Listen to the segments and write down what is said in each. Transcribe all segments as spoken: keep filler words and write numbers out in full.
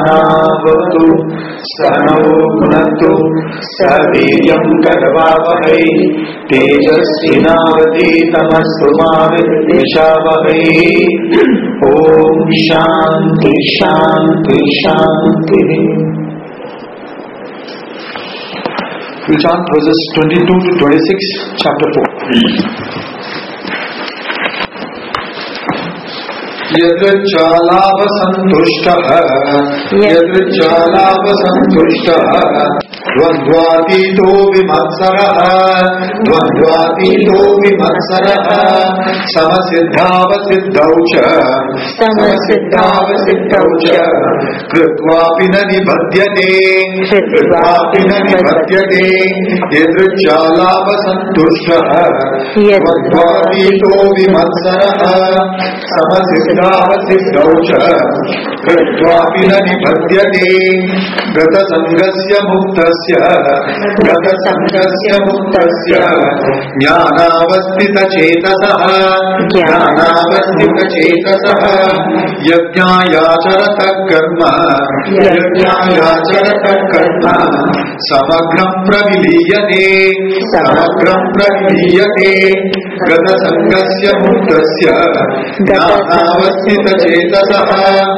सहनावतु सहनौ भुनक्तु सह वीर्यं करवावहै तेजस्विनावधीतमस्तु मा विद्विषावहै। ओम शांति शांति शांति। We chant verses twenty-two to twenty-six, chapter four. यदृच्छालाभसन्तुष्टः यदृच्छालाभसन्तुष्टः द्वन्द्वातीतो विमत्सरः द्वन्द्वातीतो विमत्सरः समसिद्धावसिद्धौ च समसिद्धावसिद्धौ च कृत्वापि न निबध्यते कृत्वापि न निबध्यते यदृच्छालाभसन्तुष्टः द्वन्द्वातीतो विमत्सरः समसिद्धावसिद्धौ च कृत्वापि न निबध्यते गतसङ्गस्य मुक्तस्य गतसङ्गस्य मुक्तस्य ज्ञानावस्थितचेतसः ज्ञानावस्थितचेतसः यज्ञायाचरतः कर्म यज्ञायाचरतः कर्म समग्रं प्रविलीयते समग्रं प्रविलीयते गतसङ्गस्य मुक्तस्य ज्ञानावस्थितचेतसः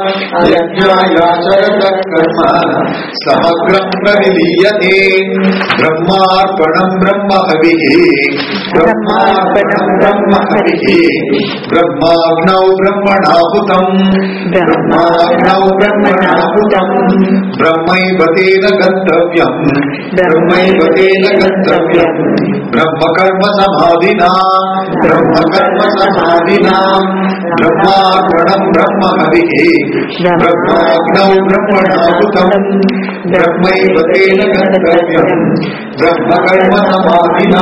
यज्ञायाचरतः कर्म समग्रं प्रविलीयते ब्रह्मार्पणं ब्रह्महविः ब्रह्मार्पणं ब्रह्महविः ब्रह्माग्नौ ब्रह्मणाहुतं ब्रह्माग्नौ ब्रह्मणाहुतं ब्रह्मैव तेन गन्तव्यं ब्रह्मैव तेन गन्तव्यं ब्रह्मकर्म समाधिना ब्रह्मकर्म समाधिना ब्रह्मार्पणं ब्रह्महविः ब्रह्माग्नौ ब्रह्मणाहुतं ब्रह्मैव तेन गन्तव्यं ब्रह्मकर्म समाधिना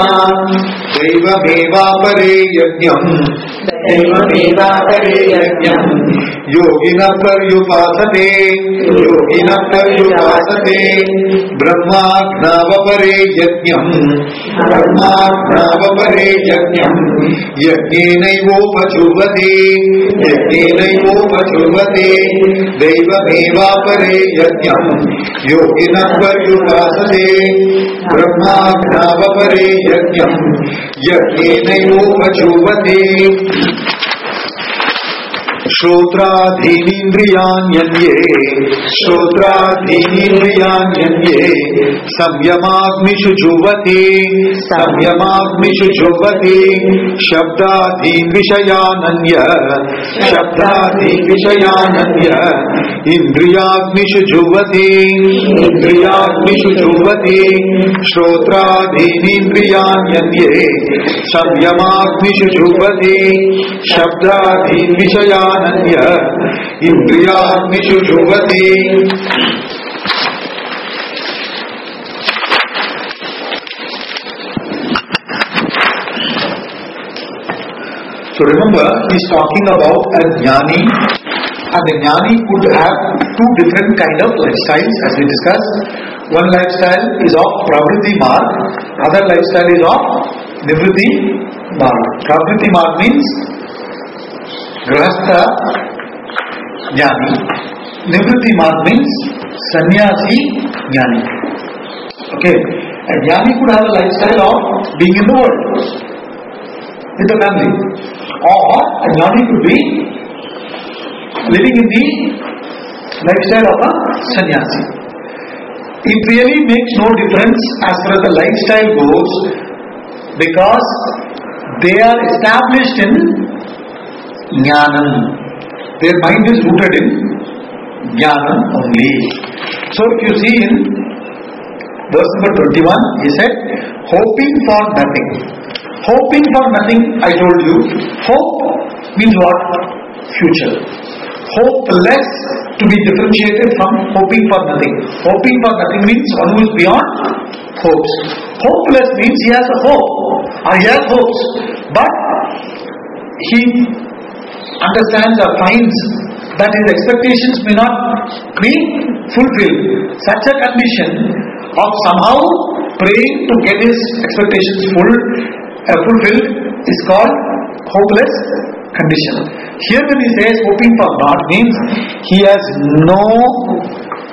दैवमेवापरे यज्ञं दैवमेवापरे यज्ञं योगिनः पर्युपासते योगिनः पर्युपासते ब्रह्माग्नावपरे यज्ञं ब्रह्माग्नावपरे यज्ञं यज्ञेनैवोपजुह्वते यज्ञेनैवोपजुह्वते दैवमेवापरे यज्ञं योगिनः पर्युपासते ब्रह्माग्नावपरे यज्ञं यज्ञेनैवोपजुह्वते श्रोत्राधीनीन्द्रियाण्यन्ये श्रोत्राधीनीन्द्रियाण्यन्ये संयमाग्निषु जुह्वति संयमाग्निषु जुह्वति शब्दाधीन् विषयानन्य शब्दाधीन् विषयानन्य इन्द्रियाग्निषु जुह्वति इन्द्रियाग्निषु जुह्वति श्रोत्राधीनीन्द्रियाण्यन्ये संयमाग्निषु जुह्वति शब्दाधीन् विषयानन्य इंद्रियाग्निषु जुह्वति। So remember, he is talking about a jnani, and the jnani could have two different kind of lifestyles, as we discussed. One lifestyle is of pravritti marg, other lifestyle is of nivritti marg. Pravritti marg means grahastha jnani. Nivritti marg means sannyasi jnani. Okay, a jnani could have a lifestyle of being in the world with the family, or a jnani could be living in the lifestyle of a sannyasi. It really makes no difference as far as the lifestyle goes, because they are established in jnanam. Their mind is rooted in jnanam only. So if you see in verse number twenty-one, he said, hoping for nothing. Hoping for nothing, I told you. Hope means what? Future. Hopeless to be differentiated from hoping for nothing. Hoping for nothing means one who is beyond hopes. Hopeless means he has a hope, or he has hopes, but he understands or finds that his expectations may not be fulfilled. Such a condition of somehow praying to get his expectations full, uh, fulfilled is called hopeless condition. Here when he says hoping for not, means he has no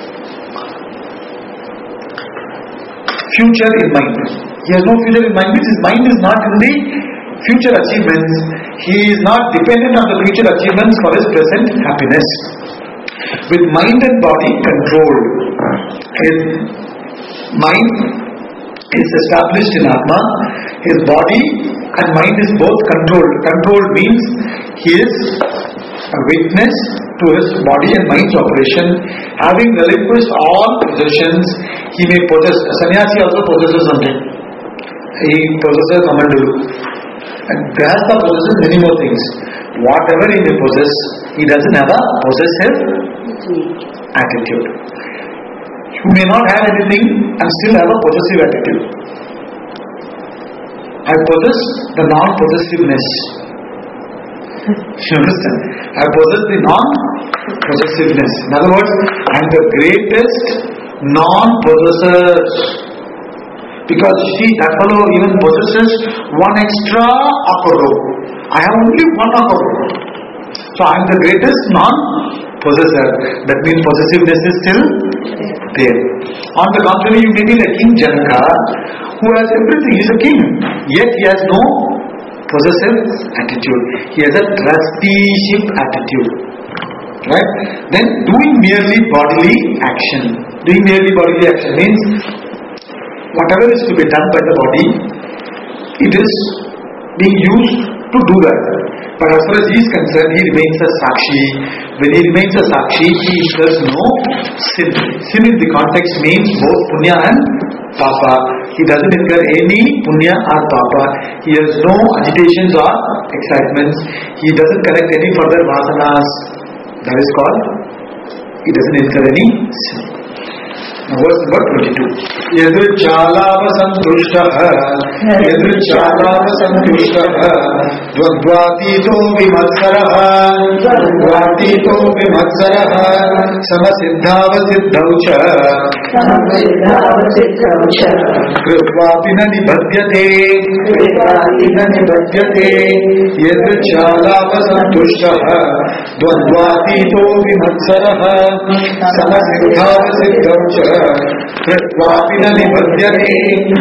future in mind. He has no future in mind means his mind is not in the future achievements. He is not dependent on the future achievements for his present happiness. With mind and body controlled, his mind is established in Atma, his body and mind is both controlled. Controlled means he is a witness to his body and mind's operation. Having relinquished all possessions, he may possess. A sannyasi also possesses something. He possesses Kamandalu. And Grihastha possesses many more things. Whatever he may possess, he doesn't have a possessive attitude. You may not have anything and still have a possessive attitude. I possess the non-possessiveness. You understand? I possess the non-possessiveness. In other words, I am the greatest non-possessor. Because see, that fellow even possesses one extra akoro. I have only one akoro. So I am the greatest non-possessor. That means possessiveness is still there. On the contrary, you may be like King Janaka, who has everything. He is a king, yet he has no possessive attitude. He has a trusteeship attitude. Right? Then doing merely bodily action. Doing merely bodily action means whatever is to be done by the body, it is being used to do that. But as far as he is concerned, he remains a sakshi. When he remains a sakshi, he incurs no sin. Sin in the context means both punya and papa. He doesn't incur any punya or papa. He has no agitations or excitements. He doesn't collect any further vasanas. That is called, he doesn't incur any sin. Now verse number twenty-two. Yadruchalava santushtaha Yadruchalava santushtaha Dvadvatito vimatsaraha Dvadvatito vimatsaraha Samasiddhava siddhaucha Samasiddhava siddhaucha Kritvapina nibhadyate Kritvapina nibhadyate Yadruchalava santushtaha Dvadvatito vimatsaraha Samasiddhava siddhaucha Kritvapina nibhadyate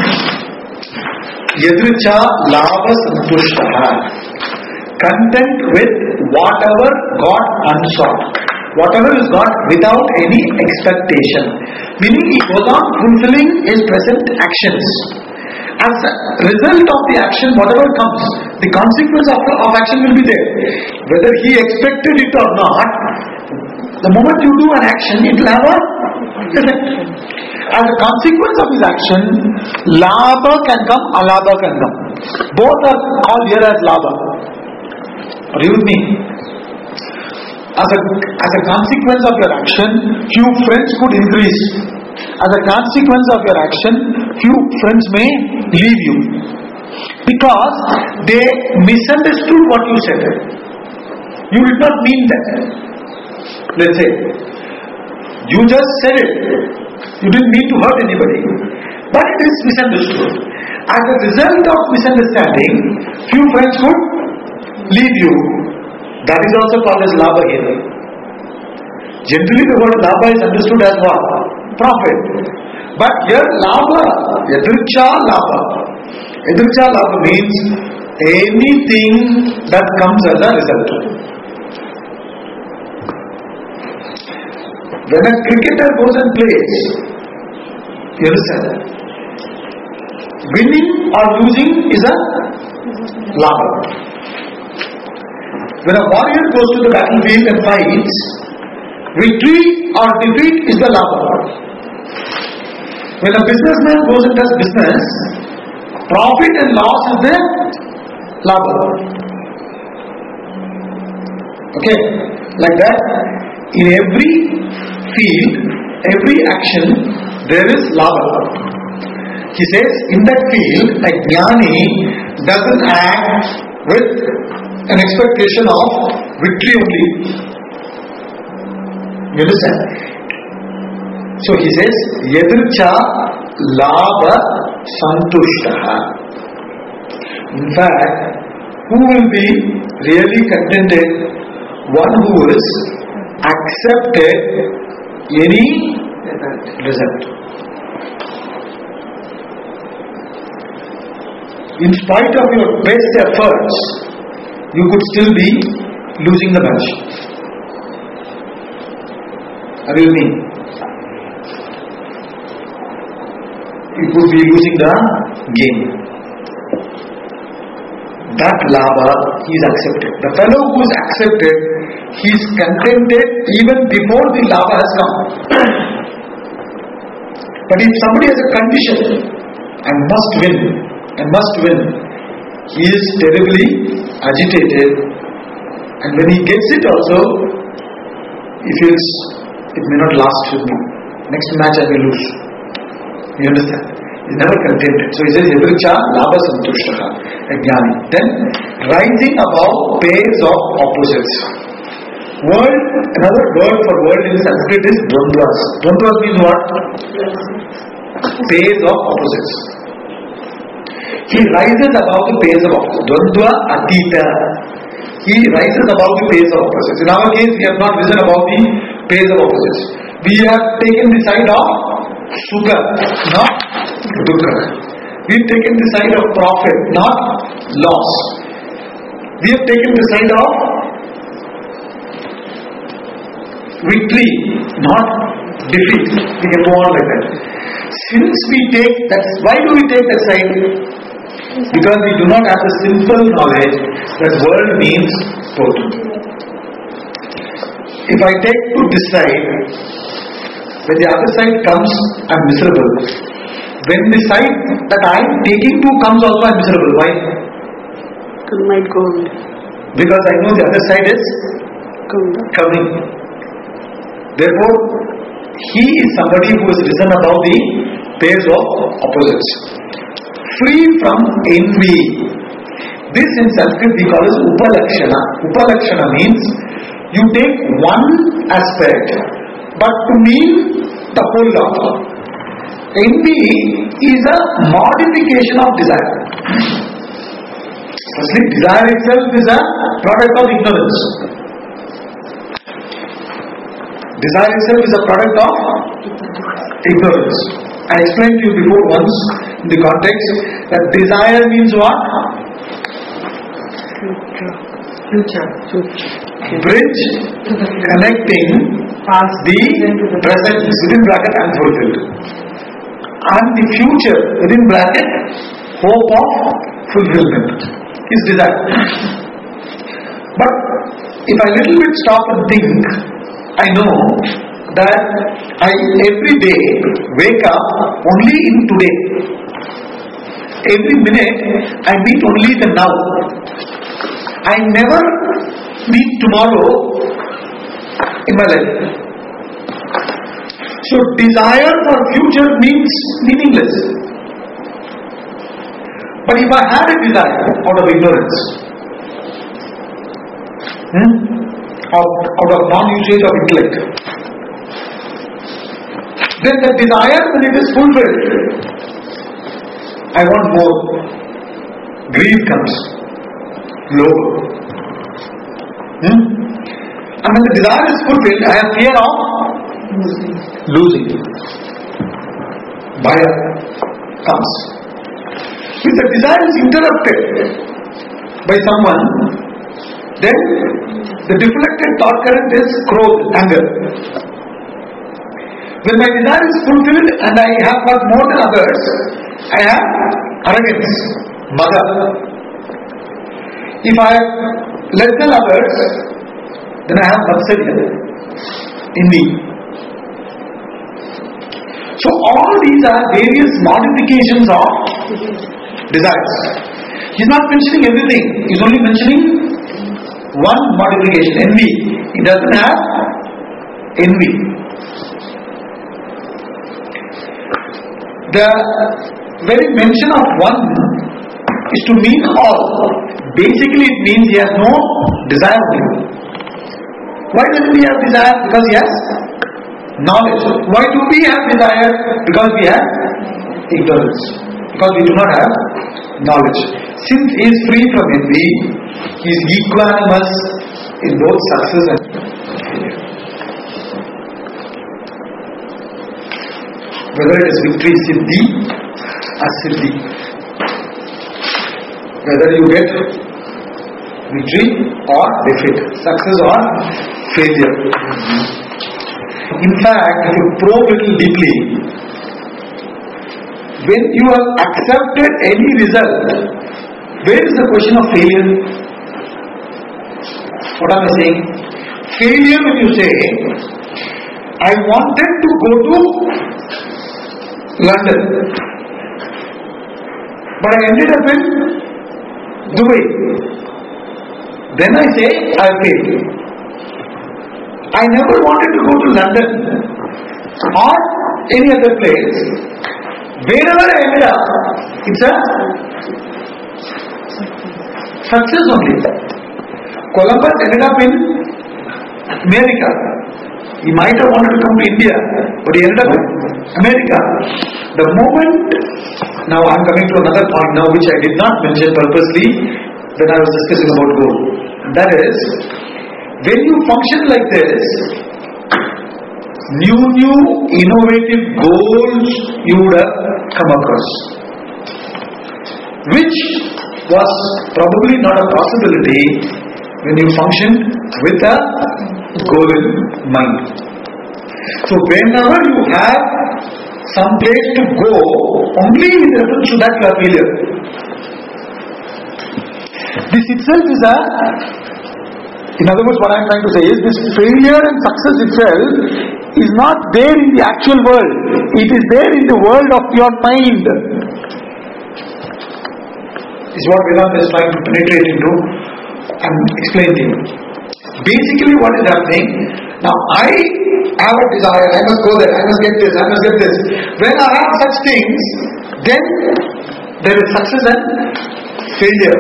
Yadricha lava santushtaha, content with whatever got unsought, whatever is got without any expectation. Meaning he goes on fulfilling his present actions. As a result of the action, whatever comes, the consequence of, of action will be there. Whether he expected it or not, the moment you do an action, it will have a effect. As a consequence of his action, labha can come, alabha can come. Both are called here as labha. Are you with me? As a, as a consequence of your action, few friends could increase. As a consequence of your action, few friends may leave you. Because they misunderstood what you said. You did not mean that. Let's say, you just said it. You didn't mean to hurt anybody, but it is misunderstood. As a result of misunderstanding, few friends could leave you. That is also called as labha here. Generally the word labha is understood as what? Profit. But here labha, yadricha labha. Yadricha labha means anything that comes as a result. When a cricketer goes and plays, you understand? Winning or losing is a labha. When a warrior goes to the battlefield and fights, victory or defeat is the labha. When a businessman goes and does business, profit and loss is the labha. Okay, like that, in every field, every action, there is labha. He says, in that field, a jnani doesn't act with an expectation of victory only. You understand? So he says, yadricha labha santushtaha. In fact, who will be really contented? One who is accepted any result. in spite of your best efforts, you could still be losing the match. Are you with me? You could be losing the game. That labha, he is accepted. The fellow who is accepted, he is contented even before the labha has come. But if somebody has a condition, I must win, I must win, he is terribly agitated, and when he gets it also, he feels it may not last with me. Next match I will lose. You understand? He is never contented. So he says, Yadricha labha santushtaka, a jnani. Then, rising above pairs of opposites. Word, another word for world in Sanskrit is dvandvas. Dvandvas means what? Pairs of opposites. He rises above the pairs of opposites. Dvandva atita. He rises above the pairs of opposites. In our case, we have not risen above the pairs of opposites. We have taken the side of Sukha, not Dukkha. We have taken the side of profit, not loss. We have taken the side of victory, not defeat. We can go on like that. Since we take that, why do we take that side? Because we do not have the simple knowledge that world means total. If I take to this side, when the other side comes, I am miserable. When the side that I am taking to comes also, I am miserable. Why? It might go away. Because I know the other side is coming. Therefore, he is somebody who has risen above the pairs of opposites. Free from envy. This in Sanskrit we call as upalakshana. Upalakshana means you take one aspect but to mean the whole lot. Envy is a modification of desire. Firstly, desire itself is a product of ignorance. Desire itself is a product of ignorance. I explained to you before once in the context that desire means what? Future. Bridge connecting the present within bracket unfulfilled and the future within bracket hope of fulfillment is desire. But if I little bit stop and think, I know that I every day wake up only in today. Every minute I meet only the now. I never meet tomorrow in my life. So desire for future means meaningless. But if I had a desire out of ignorance, hmm, out, out of non-usage of intellect, then the desire, when it is fulfilled, I want more. Greed comes. Low. Hmm? And when the desire is fulfilled, I have fear of losing. losing. Bhaya comes. If the desire is interrupted by someone, then the deflected thought current is growth, anger. When my desire is fulfilled and I have got more than others, I have arrogance, mada. If I have less than others, then I have matsarya in me. So all these are various modifications of desires. He is not mentioning everything. He is only mentioning one modification, envy. He doesn't have envy. The very mention of one is to mean all. Basically it means he has no desire for you. Why doesn't he have desire? Because he has knowledge. Why do we have desire? Because we have ignorance. Because we do not have knowledge. Since he is free from envy, he is equanimous in both success and failure. Whether it is victory, siddhi or siddhi. whether you get victory or defeat, success or failure. In fact, if you probe a little deeply, when you have accepted any result, where is the question of failure? What am I saying? Failure when you say, I wanted to go to London, but I ended up in Dubai. Then I say, I failed. I never wanted to go to London or any other place. Wherever I ended up, it's a success only. Columbus ended up in America. He might have wanted to come to India, but he ended up in America. The moment, now I am coming to another point now which I did not mention purposely when I was discussing about goal. And that is, when you function like this, new, new, innovative goals you would have come across, which was probably not a possibility when you functioned with a goal in mind. So whenever you have some place to go, only in reference to that you are failure. This itself is a, in other words, what I am trying to say is, this failure and success itself is not there in the actual world. It is there in the world of your mind. This is what Vedanta is trying to penetrate into and explain to you. Basically what is happening, now I have a desire, I must go there, I must get this, I must get this. When I have such things, then there is success and failure.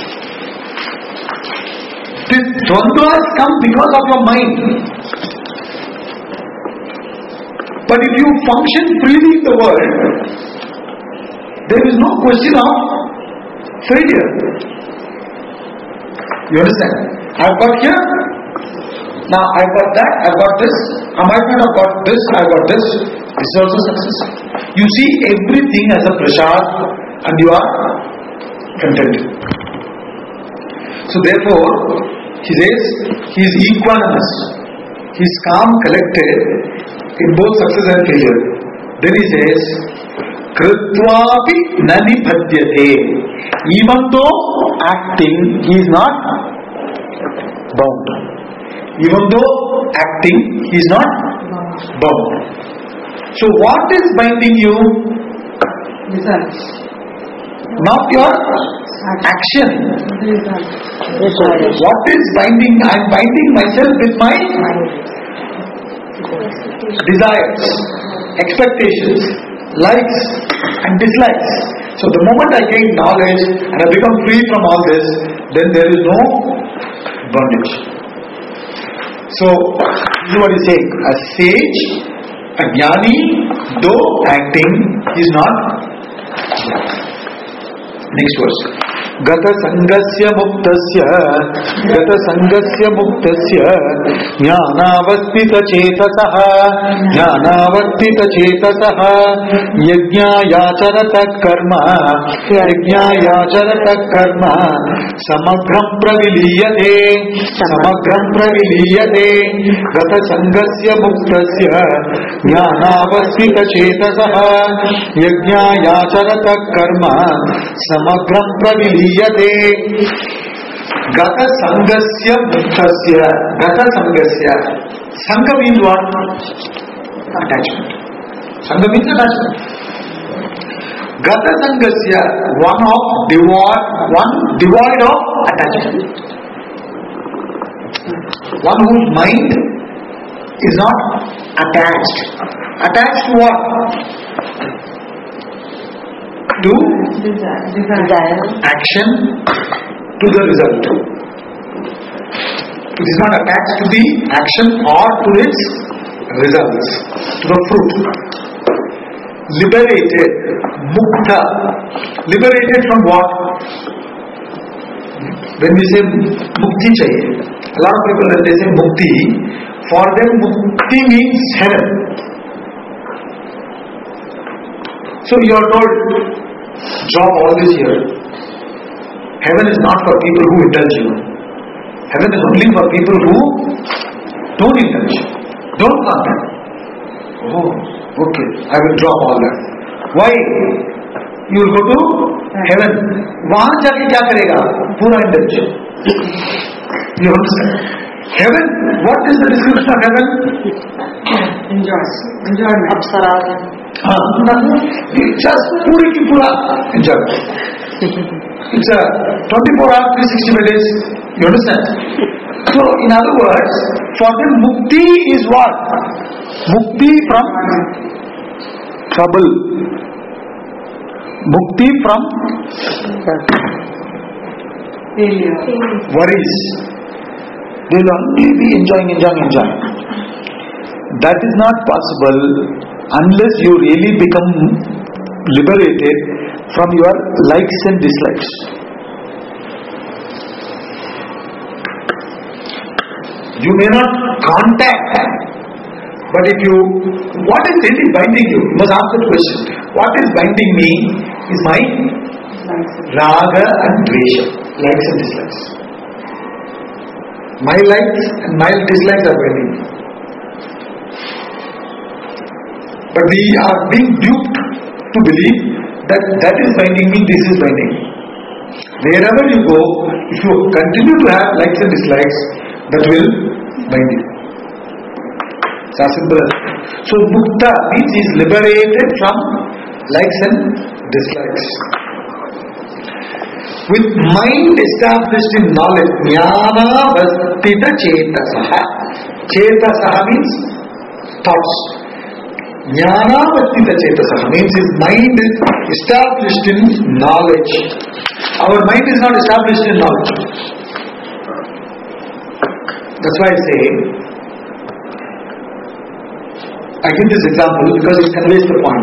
This dvandva has come because of your mind. But if you function freely in the world, there is no question of failure. You understand? I've got here, now I've got that, I've got this, I might not have got this, I've got this. This is also success. You see everything as a prasad and you are contented. So therefore, he says, he is equanimous. He is calm, collected in both success and failure. Then he says, Kritvapi nani bhadyate. Even though acting, he is not bound. Even though acting, he is not bound. So what is binding you? Results. Not your action. What is binding? I am binding myself with my desires, expectations, likes and dislikes. So the moment I gain knowledge and I become free from all this, then there is no bondage. So this is what he is saying. A sage, a jnani, though acting, is not. Next verse. Gata sangasya muktasya Gata sangasya muktasya Jnanavastita chetasaha Jnanavastita chetasaha Yajñāyācarata karma Yajñāyācarata karma Samagram praviliyate Samagram praviliyate Gata sangasya muktasya Jnanavastita chetasaha Yajñāyācarata karma Samagram praviliyate Gata sangasya muktasya. Gata sangasya. Sangha means what? Attachment. Sangha means attachment. Gata sangasya, one of devoid, one devoid of attachment. One whose mind is not attached. Attached to what? To desire, action, to the result. It is not attached to the action or to its results, to the fruit. Liberated, mukta. Liberated from what? When we say mukti chahiye, a lot of people when they say mukti, for them mukti means heaven. So you are told, drop all this here. Heaven is not for people who indulge you. Heaven is only for people who don't indulge, don't contact. Oh, okay, I will drop all that. Why? You will go to heaven. वहां जाके क्या करेगा? पूरा indulge. You understand? Heaven, what is the description of heaven? Enjoy. Enjoyment. Apsaras. हाँ, just पूरी की पूरा enjoy. It's a twenty-four hours, three hundred sixty-five days. You understand? So, in other words, for them, mukti is what? Mukti from trouble. Mukti from Failure. worries. They will only be enjoying, enjoying, enjoying. That is not possible unless you really become liberated from your likes and dislikes. You may not contact, but if you, what is really binding you? You must ask the question. What is binding me is my raga and dvesha, likes and dislikes. My likes and my dislikes are binding me. But we are being duped to believe that that is binding me, this is binding me. Wherever you go, if you continue to have likes and dislikes, that will bind you. It's as simple as. So mukta means he is liberated from likes and dislikes. With mind established in knowledge, jnana vastita chetasaha. Chetasaha means thoughts. Jnana vastita chetasaha means his mind is established in knowledge. Our mind is not established in knowledge. That's why I say, I give this example because it conveys the point.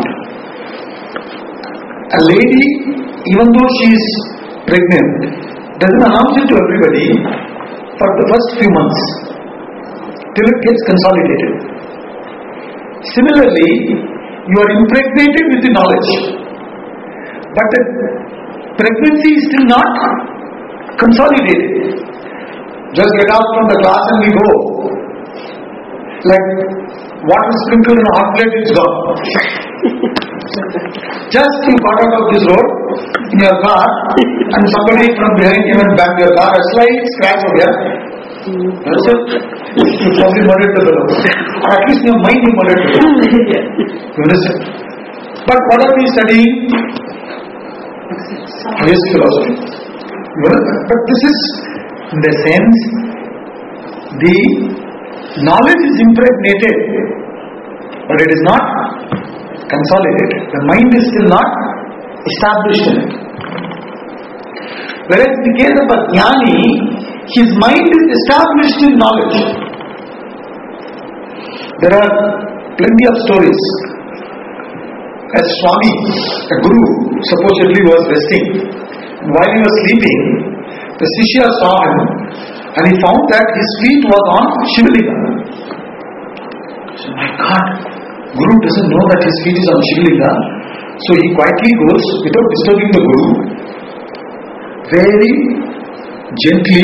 A lady, even though she is pregnant, doesn't announce it to everybody for the first few months till it gets consolidated. Similarly, you are impregnated with the knowledge, but the pregnancy is still not consolidated. Just get out from the class and we go. Like water sprinkled in a hot plate, it's gone. Just you got out of this road in your car and somebody from behind you went back to your car, a slight scratch over here. That's it. You probably murdered the fellow. Or at least in your mind you murdered the fellow. You understand? But what are we studying? Yes, philosophy. But this is, in the sense, the knowledge is impregnated, but it is not consolidated. The mind is still not established in it. Whereas in the case of a jnani, his mind is established in knowledge. There are plenty of stories. A Swami, a guru, supposedly was resting. While he was sleeping, the Shishya saw him and he found that his feet was on Shivalinga. So, my God, Guru doesn't know that his feet is on Shivalinga. So he quietly goes, without disturbing the Guru, very gently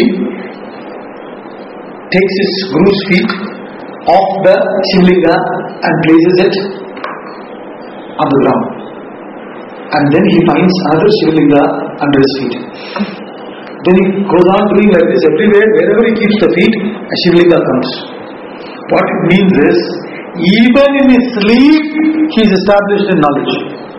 takes his Guru's feet off the Shivalinga and places it on the ground. And then he finds another Shivalinga under his feet. Then he goes on doing like this everywhere. Wherever he keeps the feet, a Shivalinga comes. What it means is, even in his sleep, he is established in knowledge.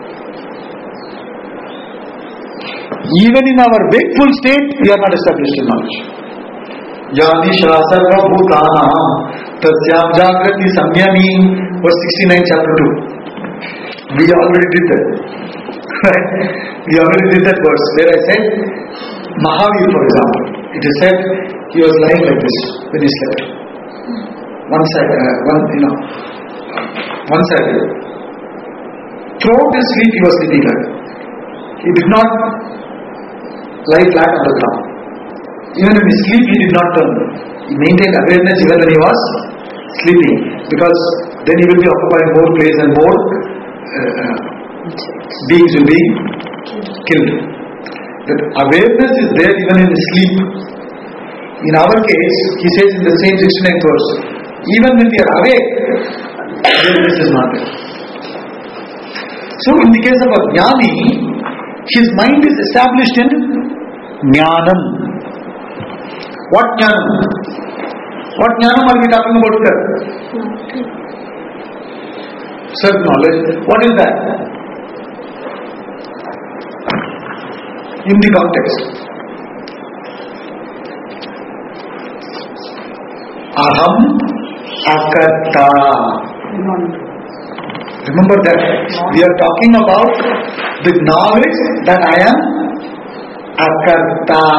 Even in our wakeful state, we are not established in knowledge. Yani shra sarva bhutanam tasyam jagrati samyami, verse sixty-nine, chapter two. We already did that. Right? We already did that verse where I said, Mahavir, for example, it is said he was lying like this when he slept. One side, uh, one, you know, one side. Throughout his sleep, he was sleeping like that. He did not lie flat on the ground. Even in his sleep, he did not turn. He maintained awareness even when he was sleeping, because then he will be occupying more place and more uh, beings will be killed. That awareness is there even in sleep. In our case, he says in the same sixty-ninth verse, even when we are awake, awareness is not there. So in the case of a jnani, his mind is established in jnanam. What jnanam? What jnanam are we talking about here? Self-knowledge. What is that? In the context. Aham akarta. Remember that. We are talking about the knowledge that I am akarta.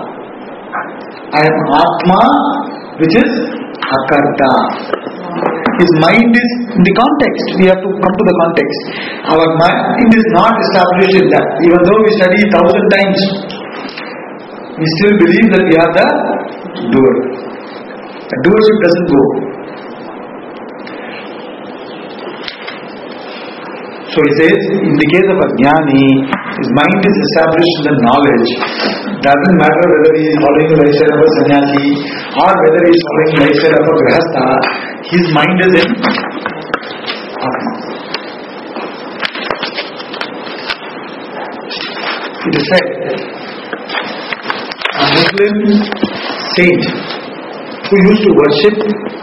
I am Atma, which is akarta. His mind is in the context. We have to come to the context. Our mind is not established in that. Even though we study thousand times, we still believe that we are the doer. The doership doesn't go. So he says, in the case of a jnani, his mind is established in the knowledge. Doesn't matter whether he is following the lifestyle of a sannyasi or whether he is following the lifestyle of a grihastha, his mind is in Atma. It is said, a Muslim saint who used to worship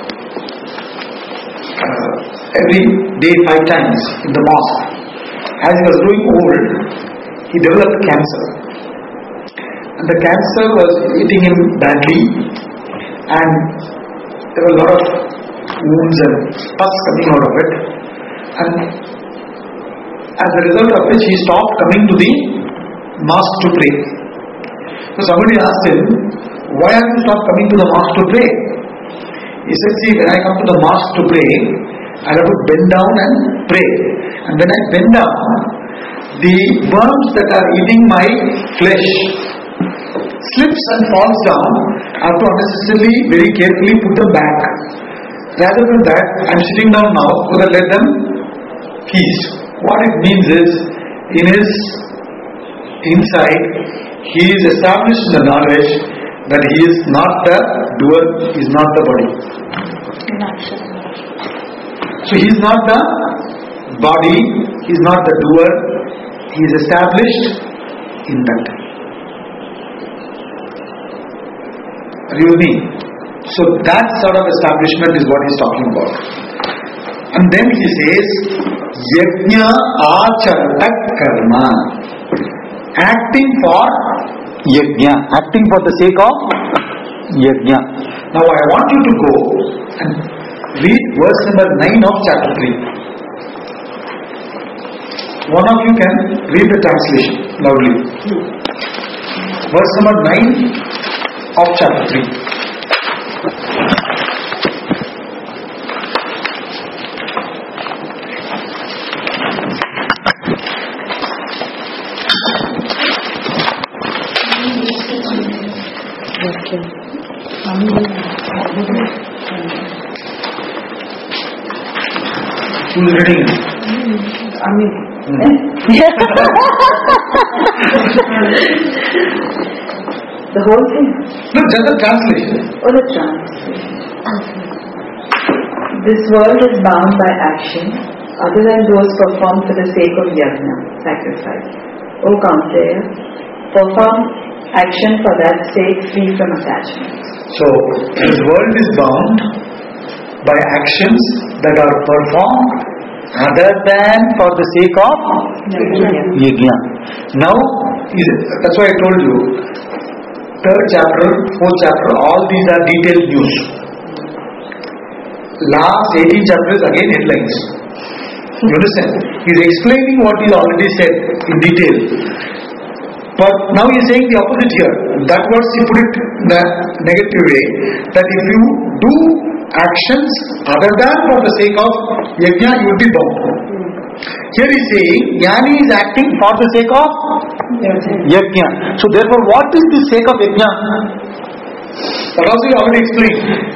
uh, every day five times in the mosque, as he was growing old, he developed cancer. And the cancer was eating him badly, and there were a lot of wounds and pus coming out of it. And as a result of which, he stopped coming to the mosque to pray. So somebody asked him, why have you stopped coming to the mosque to pray? He said, see, when I come to the mosque to pray, I have to bend down and pray. And when I bend down, the worms that are eating my flesh slips and falls down. I have to unnecessarily, very carefully put them back. Rather than that, I am sitting down now, so that let them feast. What it means is, in his inside, he is established in the knowledge that he is not the doer, he is not the body. So he is not the body, he is not the doer, he is established in that. Are you with me? So that sort of establishment is what he is talking about. And then he says, Yajna acharata karma. Acting for yajna. Acting for the sake of yajna. Now I want you to go and read verse number nine of chapter three. One of you can read the translation loudly. Verse number nine of chapter three. Okay. Who's reading it? Amin. The whole thing? No, just the translation. Oh, the translation. This world is bound by action other than those performed for the sake of yajna, sacrifice. O Kaunteya, perform action for that sake free from attachment. So, this world is bound by actions that are performed other than for the sake of yajna. Now, that's why I told you, third chapter, fourth chapter, all these are detailed news. Last eighteen chapters again headlines. You understand? He is explaining what he already said in detail. But now he is saying the opposite here. That verse he put it in the negative way, that if you do actions other than for the sake of yajna, you will be bound. Here he is saying, Jnani is acting for the sake of yajna. So therefore, what is the sake of yajna? That also he already explained.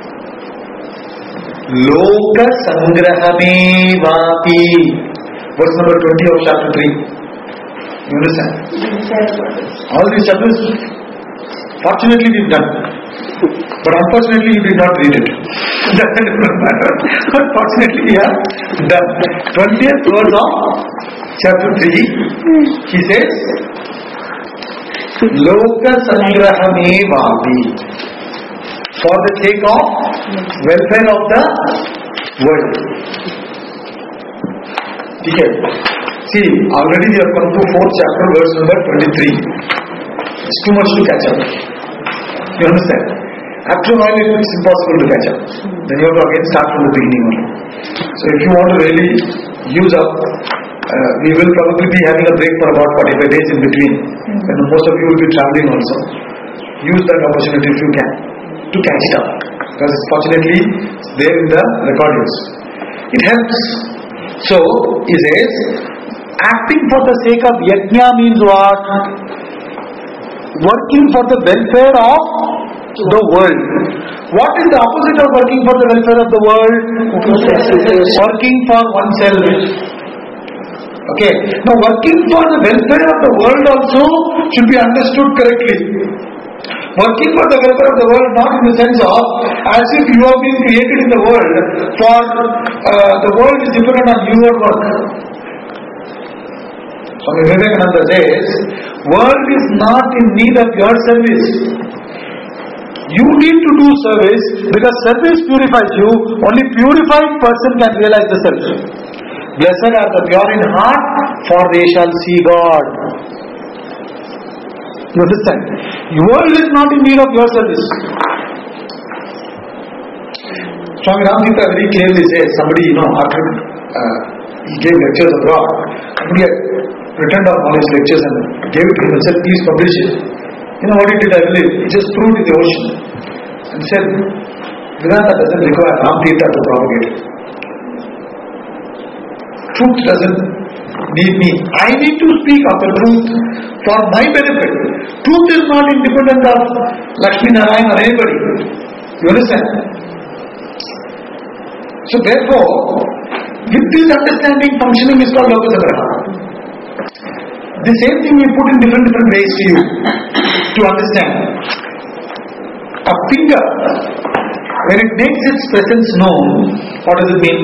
Loka sangrahamevapi. Verse number twenty of chapter three. You understand? All these chapters, fortunately we've done. But unfortunately you did not read it. That's a different matter. Unfortunately we have done. twentieth verse of chapter three, he says, Loka Sangrahame Vavi. For the sake of welfare of the world. Okay. See, already we have come to fourth chapter, verse number twenty-three. It's too much to catch up. You understand? After a while, it's impossible to catch up. Then you have to again start from the beginning only. So, if you want to really use up, uh, we will probably be having a break for about forty-five days in between. And most of you will be traveling also. Use that opportunity if you can to catch it up. Because fortunately, it's there in the recordings. It helps. So, he says, acting for the sake of yajna means what? Working for the welfare of the world. What is the opposite of working for the welfare of the world? Working for oneself. Okay. Now, working for the welfare of the world also should be understood correctly. Working for the welfare of the world, not in the sense of as if you have been created in the world for uh, the world is dependent on your work. Swami Vivekananda says, world is not in need of your service. You need to do service because service purifies you. Only purified person can realize the self. Blessed are the pure in heart, for they shall see God. You understand? The world is not in need of your service. Swami Ramjita very clearly says, somebody, you know, after uh, he gave lectures abroad, somebody had written down all his lectures and gave it to him and said, please publish it. You know what he did, I believe? He just threw it in the ocean and said, Vedanta doesn't require Ramjita to propagate it. Truth doesn't need me. I need to speak of the truth for my benefit. Truth is not independent of Lakshmi Narayan or anybody. You understand? So therefore, with this understanding, functioning is called Loka Sangraha. The same thing we put in different different ways to you to understand. A finger, when it makes its presence known, what does it mean?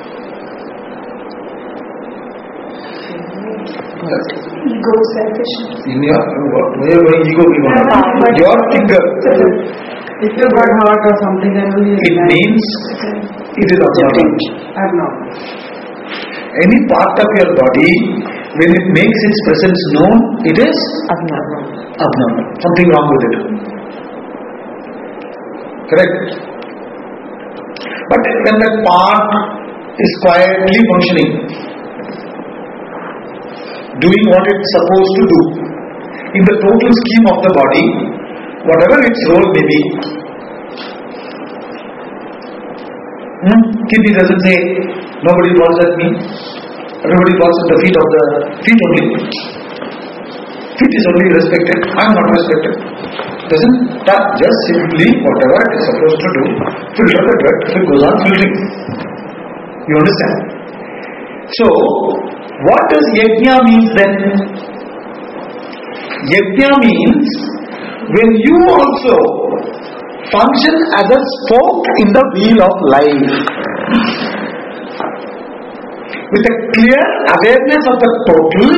Ego, selfishness. In your, where your ego be gone? Your finger. If you got hurt or something, then will you? It means it is abnormal. Abnormal. Any part of your body, when it makes its presence known, it is Abnormal. abnormal. Something wrong with it. Correct? But when that part is quietly functioning, doing what it's supposed to do, in the total scheme of the body, whatever its role may be, hmm? Kidney doesn't say, nobody walks at me, everybody walks at the feet of the feet only. Feet is only respected, I am not respected. Doesn't that just simply whatever it is supposed to do, filter the dirt, if it goes on filtering. You understand? So, what does yajna means then? Yajna means when you also function as a spoke in the wheel of life. With a clear awareness of the total,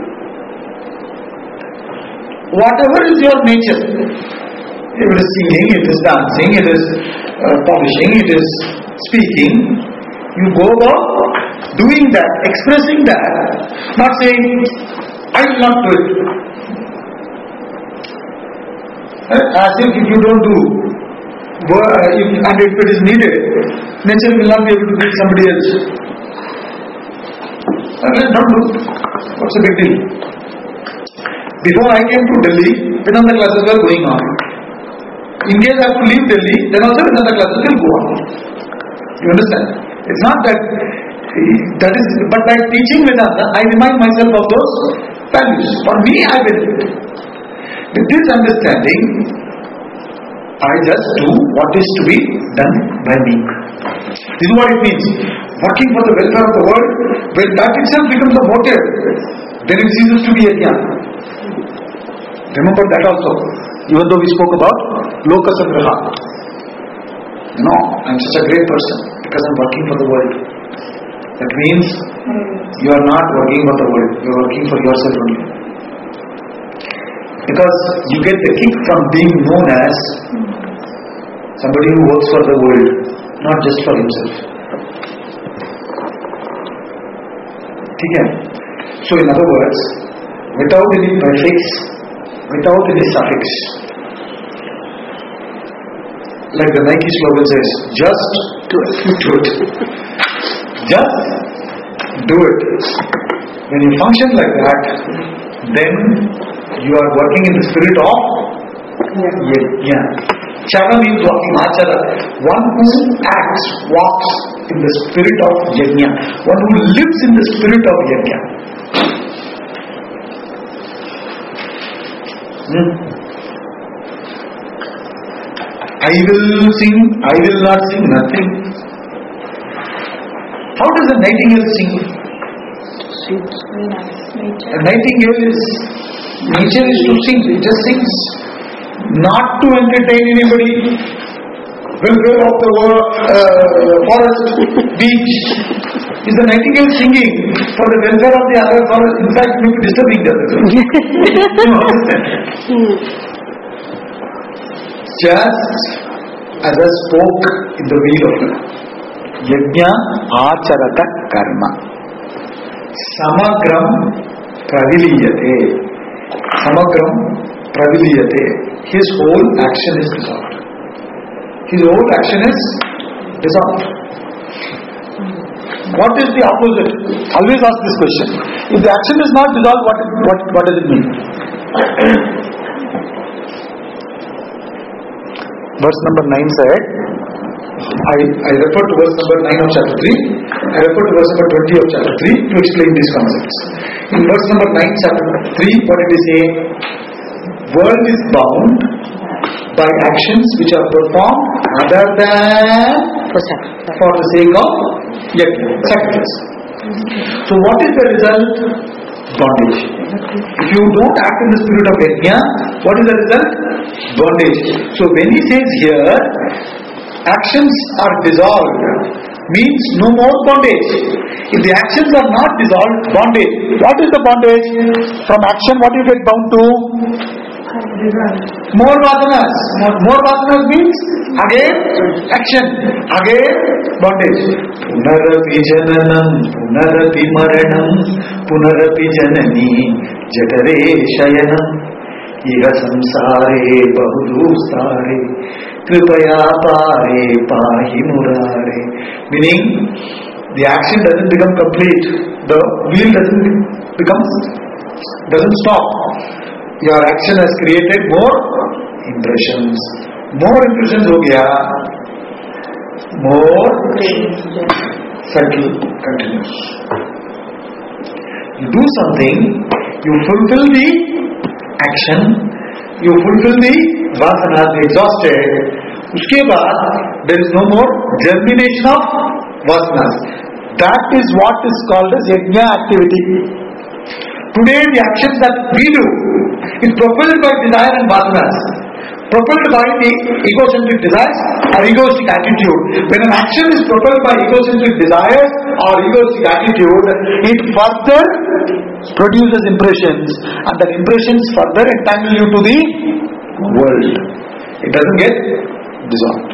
whatever is your nature, if it is singing, it is dancing, it is uh, polishing, it is speaking, you go about doing that, expressing that, not saying, I will not do it. As if if you don't do, if, and if it is needed, nature will not be able to beat somebody else. Let's not do. What's the big deal? Before I came to Delhi, Vedanta classes were going on. In case I have to leave Delhi, then also Vedanta classes will go on. You understand? It's not that, that is, but by teaching Vedanta, I remind myself of those values. For me, I benefit. With this understanding, I just do what is to be done by me. This is what it means. Working for the welfare of the world, when that itself becomes a motive, then it ceases to be a jnana. Remember that also. Even though we spoke about Lokasangraha. No, I'm such a great person because I'm working for the world. That means you are not working for the world, you are working for yourself only. Because you get the kick from being known as somebody who works for the world, not just for himself. Okay? So in other words, without any prefix, without any suffix, like the Nike slogan says, just do it. Do it. Just do it. When you function like that, then you are working in the spirit of yajna. Chara means walking, achara. One who acts, walks in the spirit of yajna. One who lives in the spirit of yajna. Hmm. I will sing, I will not sing, nothing. How does a nightingale sing? A nightingale is, nature is to sing, it just sings. Not to entertain anybody. Welfare of the world, uh, forest, beach. Is the nightingale singing for the welfare of the other forest? In fact, maybe disturbing the other. You understand? Just as I spoke in the wheel of life. Yajna acharata karma. Samagram praviliyate. Samagram praviliyate. His whole action is dissolved. His whole action is dissolved. What is the opposite? Always ask this question. If the action is not dissolved, what, what, what does it mean? Verse number nine said, I, I refer to verse number nine of chapter three, I refer to verse number twenty of chapter three to explain these concepts. In verse number nine, chapter three, what did he say? World is bound by actions which are performed other than for the sake of yajna, sacrifice. So what is the result? Bondage. If you don't act in the spirit of yajna, what is the result? Bondage. So when he says here, actions are dissolved, means no more bondage. If the actions are not dissolved, bondage. What is the bondage? From action, what do you get bound to? More vasanas. More, more vasanas means again action, again bondage. Punarapi jananam, punarapi maranam, punarapi janani, jatare shayanam, iha samsare bahudustare, kripaya pare pahi murare. Meaning, the action doesn't become complete. The wheel doesn't become, doesn't stop. Your action has created more impressions. More impressions ho gaya, more cycle continues. You do something, you fulfill the action, you fulfill the vasanas, the exhausted. Uske baad, there is no more germination of vasanas. That is what is called as yajna activity. Today the actions that we do is propelled by desire and vasanas, propelled by the egocentric desires or egoistic attitude. When an action is propelled by egocentric desires or egoistic attitude, it further produces impressions, and that impressions further entangle you to the world. It doesn't get dissolved.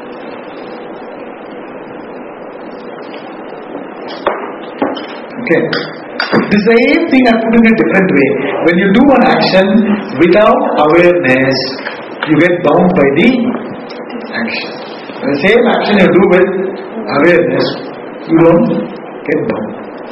Okay. The same thing I put in a different way. When you do an action without awareness, you get bound by the action. The same action you do with awareness, you don't get bound.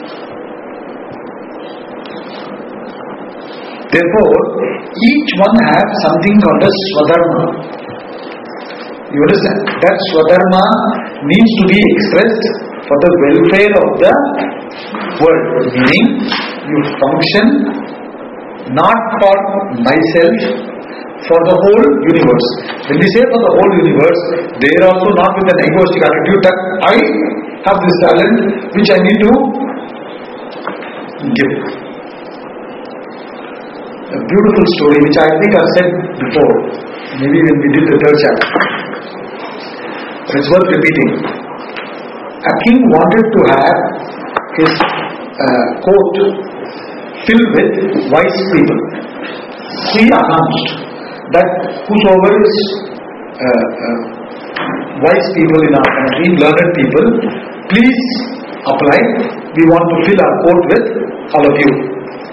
Therefore, each one has something called as swadharma. You understand? That swadharma needs to be expressed for the welfare of the world. Meaning, you function not for myself, for the whole universe. When we say for the whole universe, they are also not with an egoistic attitude that I have this talent which I need to give. a beautiful story which I think I've said before, maybe when we did the third chapter. But it's worth repeating. A king wanted to have his uh, court filled with wise people. He announced that whosoever is uh, uh, wise people in our country, learned people, please apply. We want to fill our court with all of you.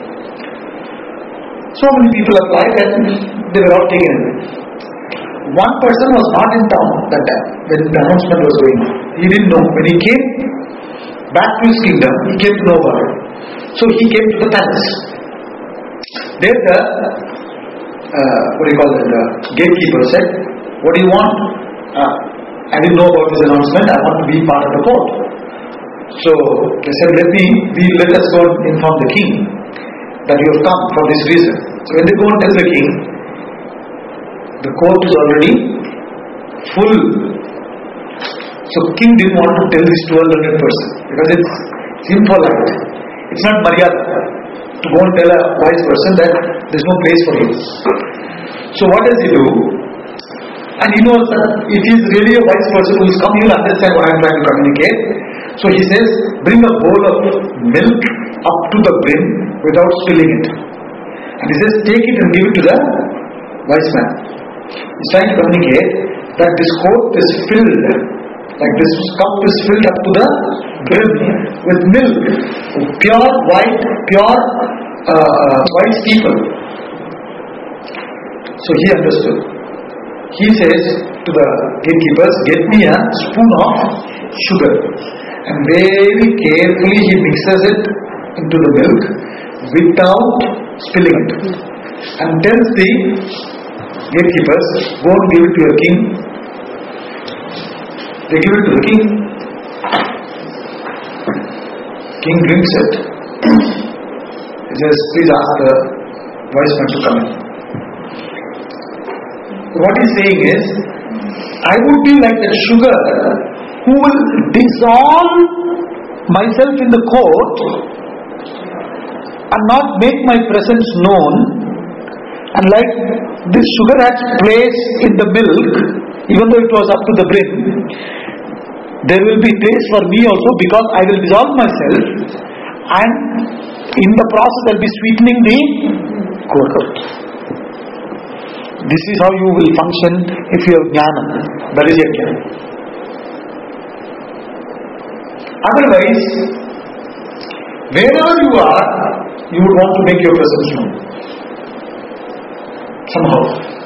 So many people applied and they were all taken away. One person was not in town that time when the announcement was going on. He didn't know. When he came back to his kingdom, he came to know about it. So he came to the palace. There the, uh, what do you call it, the gatekeeper said, what do you want? Uh, I didn't know about this announcement. I want to be part of the court. So they said, let me, we, let us go and inform the king that you have come for this reason. So when they go and tell the king, the court is already full. So king didn't want to tell this to a learned person because it's impolite. It's not maryada to go and tell a wise person that there's no place for you. So what does he do? And he knows that if he is really a wise person who is come, he will understand what I am trying to communicate. So he says, bring a bowl of milk up to the brim without spilling it. And he says, take it and give it to the wise man. He's trying to communicate that this court is filled, like this cup is filled up to the brim with milk, pure white, pure uh, wise people. So he understood. He says to the gatekeepers, get me a spoon of sugar. And very carefully he mixes it into the milk without spilling it. And tells the gatekeepers, go and give it to your king. They give it to the king. King drinks it. He says, please ask the wise man to come in. What he's saying is, I would be like that sugar who will dissolve myself in the court and not make my presence known, and like this sugar has place in the milk, even though it was up to the brim, there will be place for me also because I will dissolve myself, and in the process I will be sweetening the court. This is how you will function if you have jnana. That is your jnana. Otherwise, wherever you are, you would want to make your presence known. Somehow.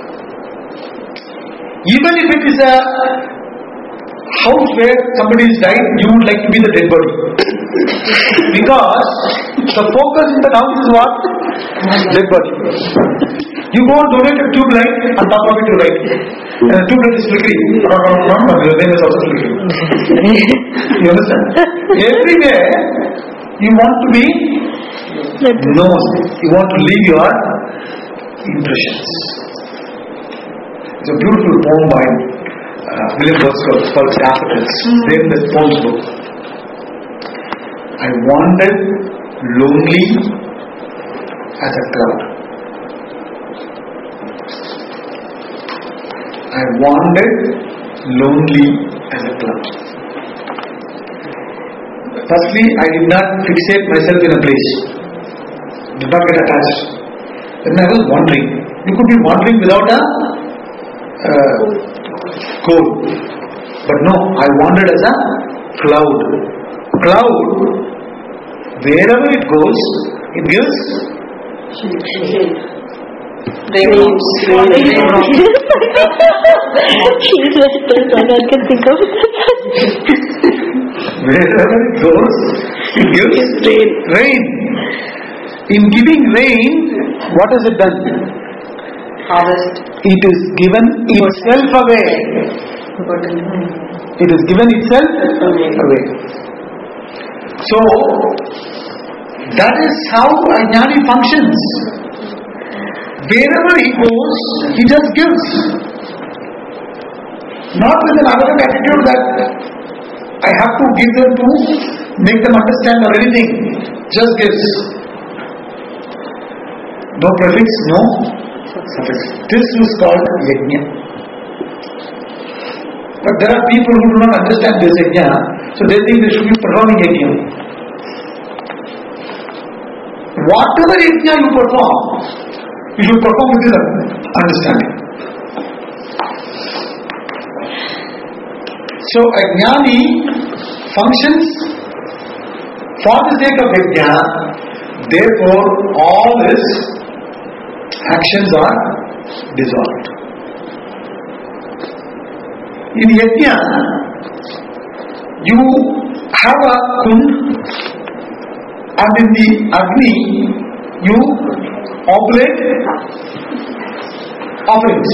Even if it is a house where somebody is died, you would like to be the dead body. Because the focus in the house is what? Dead body. You go and donate a tube light, on top of it you write. And the tube light is flickering. Your name is also flickering. You understand? Everywhere you want to be known. You want to leave your impressions. It's a beautiful poem by uh, William Wordsworth called Daffodils. There in the poems book. I wandered lonely as a cloud. I wandered lonely as a cloud. Firstly, I did not fixate myself in a place. Did not get attached. Then I was wandering. You could be wandering without a uh, goal. But no, I wandered as a cloud. Cloud, wherever it goes, it gives rainbows. I can think of it. Wherever it goes, it gives rain. rain. In giving rain, what has it done? Harvest. It is given itself away. It is given itself away. So, that is how a jnani functions. Wherever he goes, he just gives. Not with an arrogant attitude that I have to give them to make them understand or anything. Just gives. No prefix, no suffix. This is called yajna. But there are people who do not understand this yajna, so they think they should be performing yajna. Whatever yajna you perform, you should perform with this understanding. So a jnani functions for the sake of yajna, therefore all his actions are dissolved. In yajna, you have a kund, and in the agni you oblate offerings.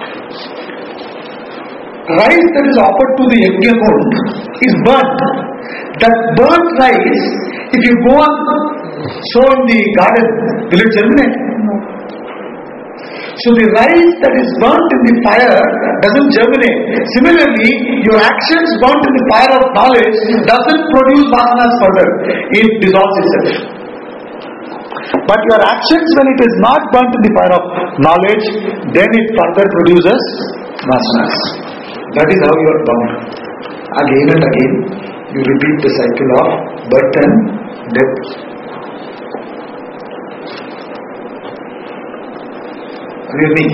Rice that is offered to the yajna kund is burnt. That burnt rice, if you go and sow in the garden, will it germinate? No. So the rice that is burnt in the fire doesn't germinate. Similarly, your actions burnt in the fire of knowledge doesn't produce vasanas further. It dissolves itself. But your actions, when it is not burnt in the fire of knowledge, then it further produces vasanas. That is how you are bound. Again and again, you repeat the cycle of birth and death. Really,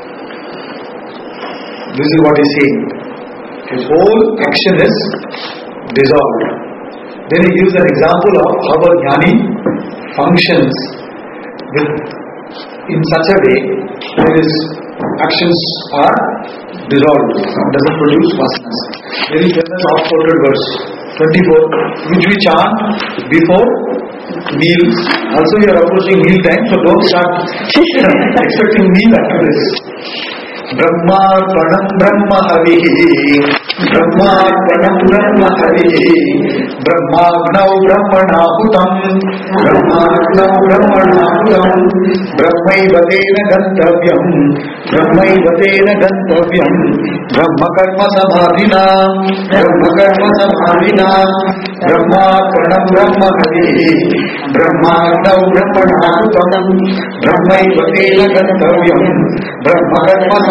this is what he is saying. His whole action is dissolved. Then he gives an example of how a jnani functions with, in such a way that his actions are dissolved, doesn't produce vasanas. Then he tells us oft-quoted verse twenty-four, which we chant before meals. Also we are approaching meal time, so don't start expecting meal after this. Brahma Pranam Brahma Havihi, Brahma Pranam Brahma Havihi, Brahma Gnau Brahmana Hutam, Brahma Gnau Brahmana Hutam, Brahmai Vatena Gantavyam, Brahmai Vatena Gantavyam, Brahma Karma Samadhina, Brahma Karma Samadhina, Brahma Pranam Brahma Havihi, Brahma Gnau Brahmana Hutam, Brahmai Vatena Gantavyam, Brahma Karma Samadhina.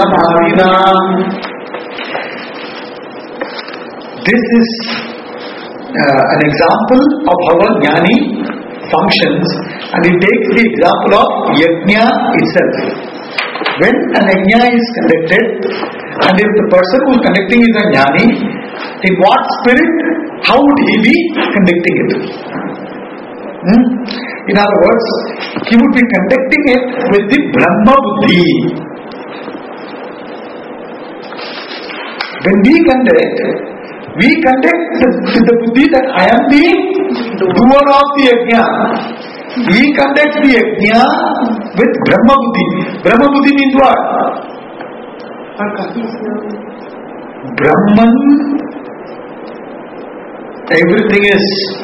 This is uh, an example of how a jnani functions, and it takes the example of yajna itself. When an yajna is conducted, and if the person who is conducting is a jnani, in what spirit, how would he be conducting it? Hmm? In other words, he would be conducting it with the Brahma Buddhi. When we conduct, we conduct with the buddhi that I am the doer of the yajna. We conduct the yajna with Brahma Buddhi. Brahma Buddhi means what? Brahman, everything is.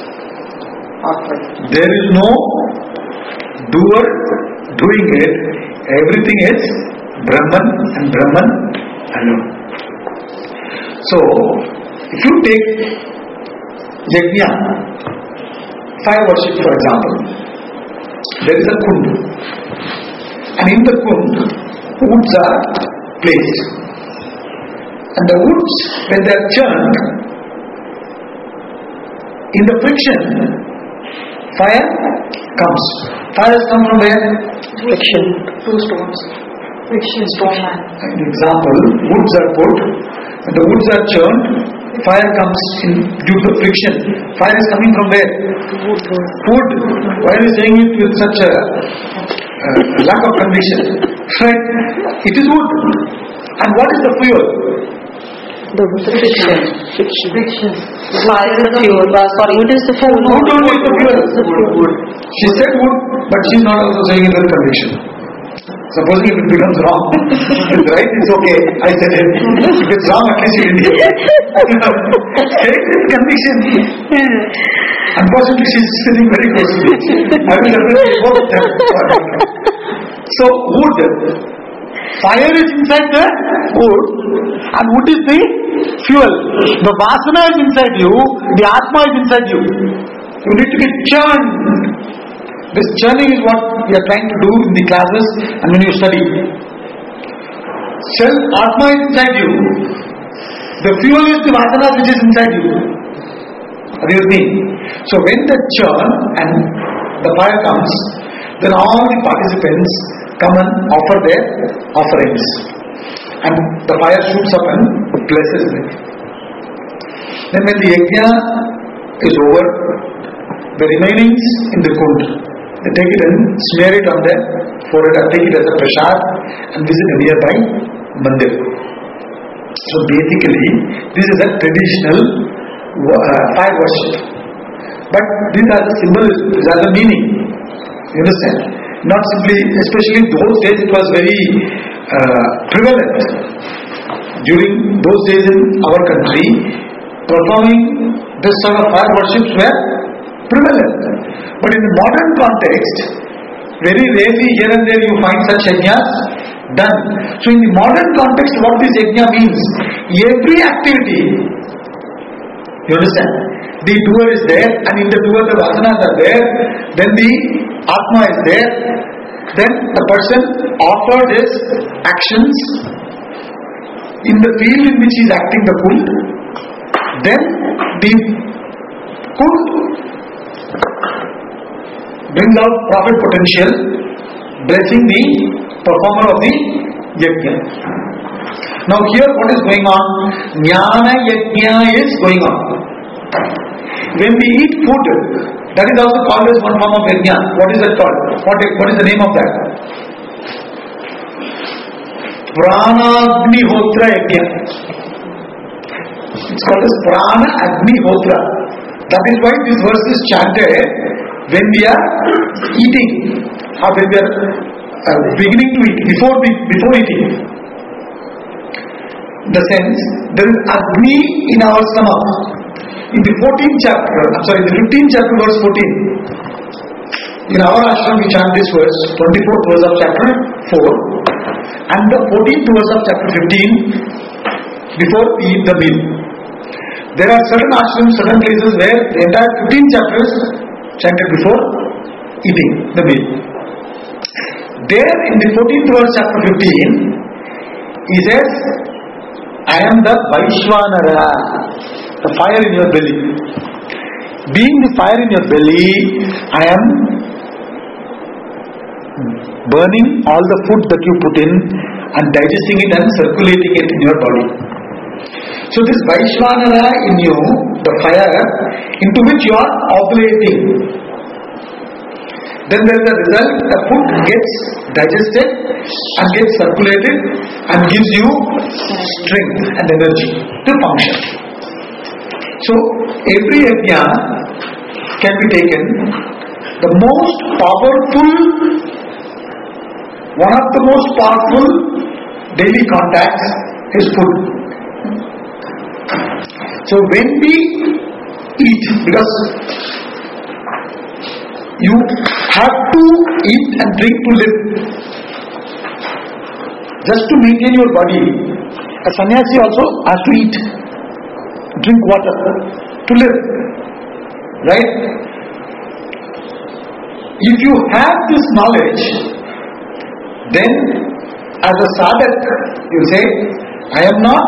There is no doer doing it. Everything is Brahman and Brahman alone. So, if you take yajna, fire worship for example, there is a kund, and in the kund, woods are placed, and the woods, when they are churned, in the friction, fire comes. Fire has come from where? Friction. Two stones. Friction stone man. An example, woods are put, when the woods are churned, fire comes in due to friction. Fire is coming from where? Wood. Wood. Why are you saying it with such a uh, lack of conviction? Friend, it is wood. And what is the fuel? The friction. Friction. Friction. Fire is the fuel. Uh, sorry, wood is the fuel. Wood only is the fuel. Wood. She said wood, but she is not also saying it with conviction. Supposing if it becomes wrong, it's right, it's okay, I said it. If it's wrong, at least you didn't hear it. Say it with conviction. Unfortunately, she's sitting very close to me. I will represent both of them. So, wood. Fire is inside the wood, and wood is the fuel. The vasana is inside you, the atma is inside you. You need to get churned. This churning is what we are trying to do in the classes and when you study. Self Atma is inside you. The fuel is the Vasana which is inside you. Are you with me? So when the churn and the fire comes, then all the participants come and offer their offerings. And the fire shoots up and blesses them. Then when the yajna is over, the remainings in the kund, they take it and smear it on their forehead and take it as a prasad and visit a nearby mandir. So basically, this is a traditional uh, fire worship. But this has a symbolism, this has a meaning. You understand? Not simply, especially in those days it was very uh, prevalent. During those days in our country, performing this sort of fire worships were prevalent. But in the modern context, very rarely here and there you find such yajnas done. So in the modern context, what this yajna means, every activity, you understand, the doer is there, and in the doer the vasanas are there, then the Atma is there, then the person offered his actions in the field in which he is acting the kund, then the kund brings out profit potential, blessing the performer of the yajna. Now here what is going on? Jnana yajna is going on. When we eat food, that is also called as one form of yajna. What is that called? What is, what is the name of that? Prana-Agni-Hotra yajna. It's called as Prana-Agni-Hotra. That is why this verse is chanted when we are eating, or when we are uh, beginning to eat, before, the, before eating. The sense, there is Agni in our stomach. In the fourteenth chapter, I'm sorry, the fifteenth chapter, verse fourteen. In our ashram we chant this verse, twenty-fourth verse of chapter four, and the fourteenth verse of chapter fifteen, before we eat the meal. There are certain ashrams, certain places where the entire fifteen chapters chanted before eating the meal. There in the fourteenth verse, chapter fifteen, he says, I am the Vaishvanara, the fire in your belly. Being the fire in your belly, I am burning all the food that you put in and digesting it and circulating it in your body. So this Vaishvanara in you, the fire into which you are oblating, then there is a result, the food gets digested and gets circulated and gives you strength and energy to function. So every yajna can be taken. The most powerful, one of the most powerful daily contacts is food. So when we eat, because you have to eat and drink to live. Just to maintain your body, a sannyasi also has to eat, drink water to live. Right? If you have this knowledge, then as a sadhak, you say, I am not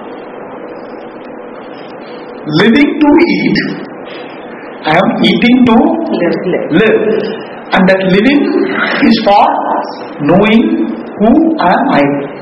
living to eat, I am eating to live. live. And that living is for knowing who am I.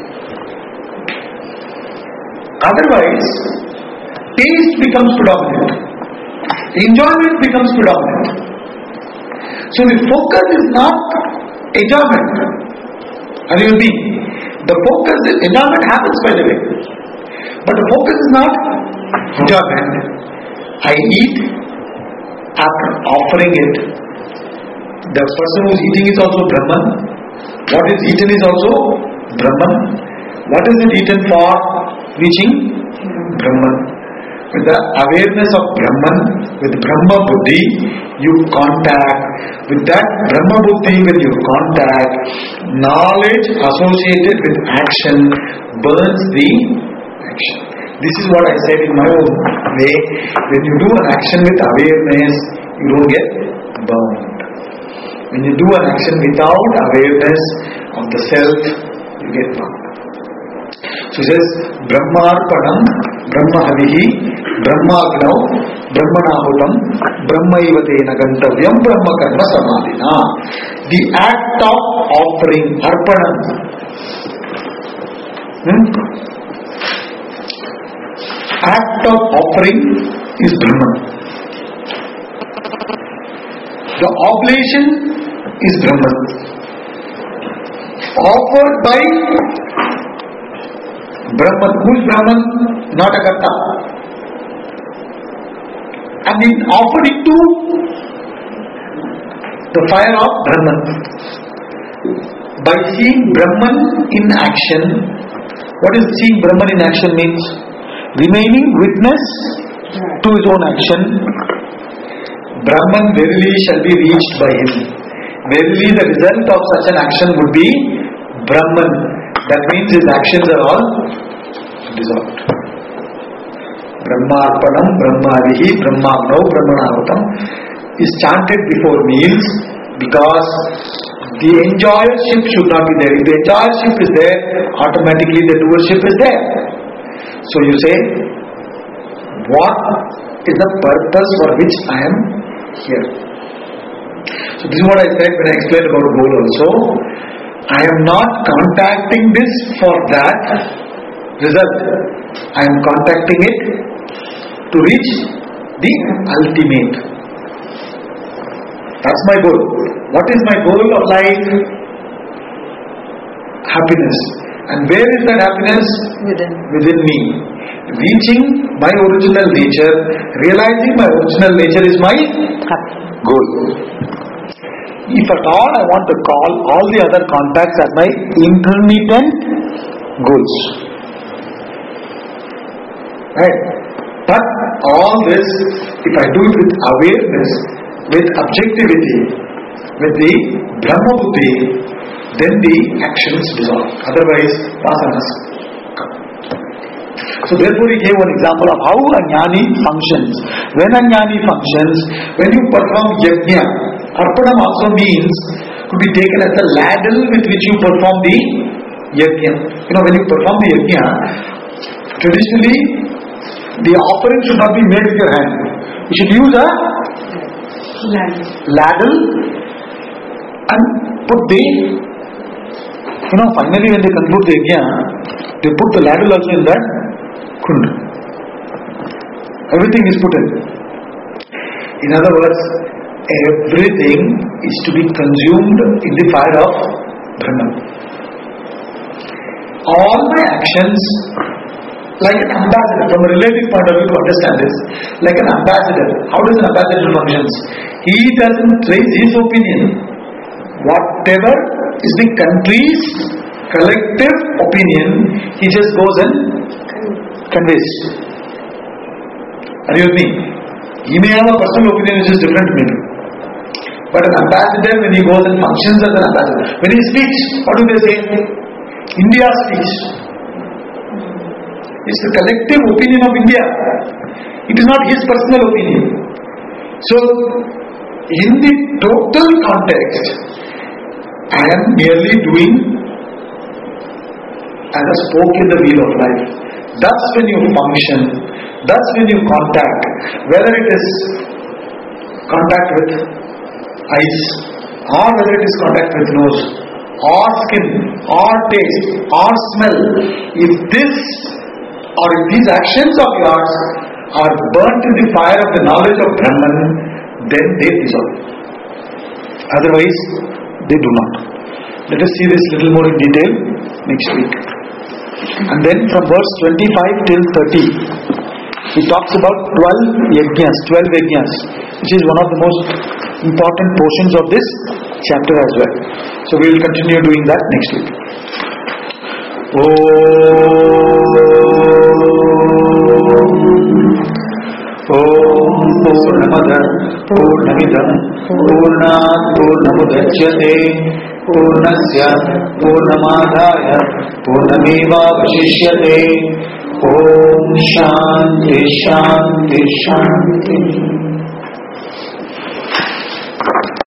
Otherwise, taste becomes predominant. Enjoyment becomes predominant. So the focus is not enjoyment. Are you with me? The focus is, enjoyment happens by the way. But the focus is not enjoyment. I eat after offering it. The person who is eating is also Brahman. What is eaten is also Brahman. What is it eaten for? Reaching Brahman. With the awareness of Brahman, with Brahma Buddhi, you contact. With that Brahma Buddhi, when you contact, knowledge associated with action burns the action. This is what I said in my own way. When you do an action with awareness, you don't get burned. When you do an action without awareness of the self, you get bound. So he says, Brahmarpanam, Brahmahavihi, Brahmagnav, Brahmanahutam, Brahmaivate Nagantavyam, Brahmakarma Samadhina. The act of offering, Arpanam. Hmm? Act of offering is Brahman. The oblation is Brahman. Offered by Brahman. Who is Brahman? Not a Karta. And it offered it to the fire of Brahman. By seeing Brahman in action, what is seeing Brahman in action means? Remaining witness to his own action. Brahman verily shall be reached by him. Verily the result of such an action would be Brahman. That means his actions are all dissolved. Brahmarpanam, Brahmadihi, Brahmagnav, Brahmanahutam is chanted before meals because the enjoyership should not be there. If the enjoyership is there, automatically the doership is there. So you say, what is the purpose for which I am here? So this is what I said when I explained about goal also. I am not contacting this for that result. I am contacting it to reach the ultimate. That's my goal. What is my goal of life? Happiness. And where is that happiness? Within. Within me. Reaching my original nature, realizing my original nature is my goal. If at all I want to call all the other contacts as my intermittent goals. Right? But all this, if I do it with awareness, with objectivity, with the Brahma Buddhi, then the actions dissolve. Otherwise, vasanas come. So therefore he gave one example of how a jnani functions. When a jnani functions, when you perform yajna, arpanam also means, could be taken as the ladle with which you perform the yajna. You know, when you perform the yajna, traditionally, the offering should not be made with your hand. You should use a ladle and put the, you know, finally when they conclude the yajna, they put the ladle also in that kund. Everything is put in. In other words, everything is to be consumed in the fire of Brahman. All my actions, like an ambassador, from a relative point of view to understand this, like an ambassador. How does an ambassador functions? He doesn't raise his opinion. Whatever is the country's collective opinion, he just goes and conveys. Are you with me? He may have a personal opinion which is different maybe. But an ambassador, when he goes and functions as an ambassador, when he speaks, what do they say? India speaks. It's the collective opinion of India. It is not his personal opinion. So, in the total context, I am merely doing as a spoke in the wheel of life. That's when you function. That's when you contact. Whether it is contact with eyes, or whether it is contact with nose, or skin, or taste, or smell. If this or if these actions of yours are burnt in the fire of the knowledge of Brahman, then they dissolve. Otherwise, they do not. Let us see this little more in detail next week. And then from verse twenty-five till thirty, he talks about twelve yajnas, twelve yajnas, which is one of the most important portions of this chapter as well. So we will continue doing that next week. Om Purnamada Purnamidam Purnat Purnamudachyate Purnasya Purnamadaya Purnameva Vashishyate. Om Shanti Shanti Shanti.